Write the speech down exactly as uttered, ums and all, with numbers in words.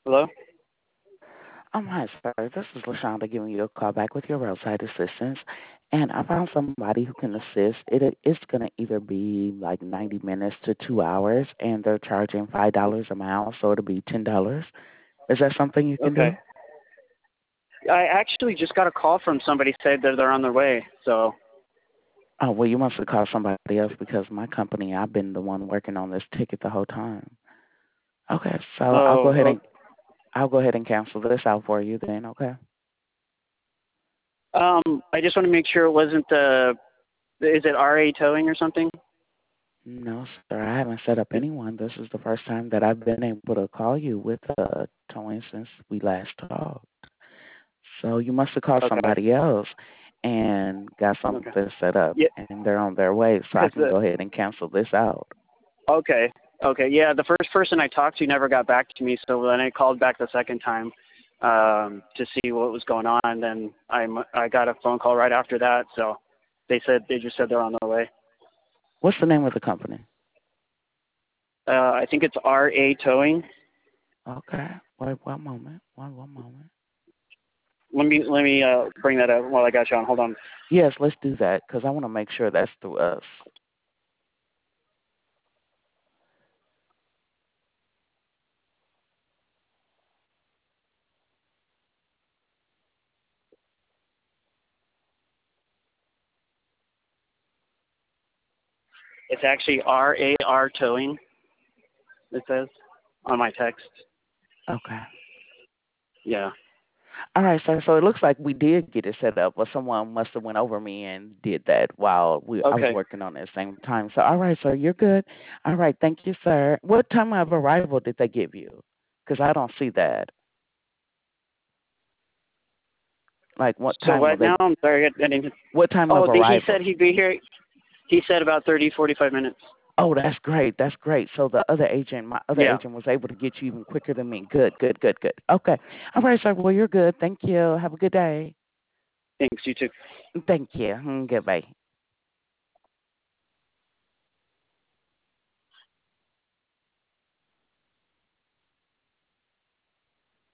Hello? Um, hi, sir. This is LaShonda giving you a call back with your roadside assistance. And I found somebody who can assist. It, it's going to either be like ninety minutes to two hours, and they're charging five dollars a mile, so it'll be ten dollars. Is that something you can Okay. do? I actually just got a call from somebody said that they're on their way. So, Oh, well, you must have called somebody else because my company, I've been the one working on this ticket the whole time. Okay, so I'll go ahead oh, and I'll go ahead and cancel this out for you then, okay? oh, um, I just want to make sure it wasn't the, is it R A towing or something? No, sir, I haven't set up anyone. This is the first time that I've been able to call you with uh, towing since we last talked. So you must have called Okay. somebody else and got Okay. something set up, Yeah, and they're on their way, so I because can the, go ahead and cancel this out. okay. Okay. Yeah, the first person I talked to never got back to me. So then I called back the second time um, to see what was going on. Then I, I got a phone call right after that. So they said, they just said they're on their way. What's the name of the company? Uh, I think it's R A towing. Okay, wait one moment. One one moment. Let me, let me uh, bring that up while I got you on. Hold on. Yes, let's do that because I want to make sure that's through us. It's actually R A R towing, it says on my text. Okay. Yeah. All right, sir. So it looks like we did get it set up, but someone must have went over me and did that while we I was Okay. working on it at the same time. So all right, sir, you're good. All right, thank you, sir. What time of arrival did they give you? Because I don't see that. Like what So time will what they? now? I'm sorry. I didn't. What time Oh, of the, he arrival? said he'd be here. He said about thirty, forty-five minutes. Oh, that's great. That's great. So the other agent, my other Yeah. agent, was able to get you even quicker than me. Good, good, good, good. Okay. All right, sir. Well, you're good. Thank you. Have a good day. Thanks. You too. Thank you. Mm, Goodbye.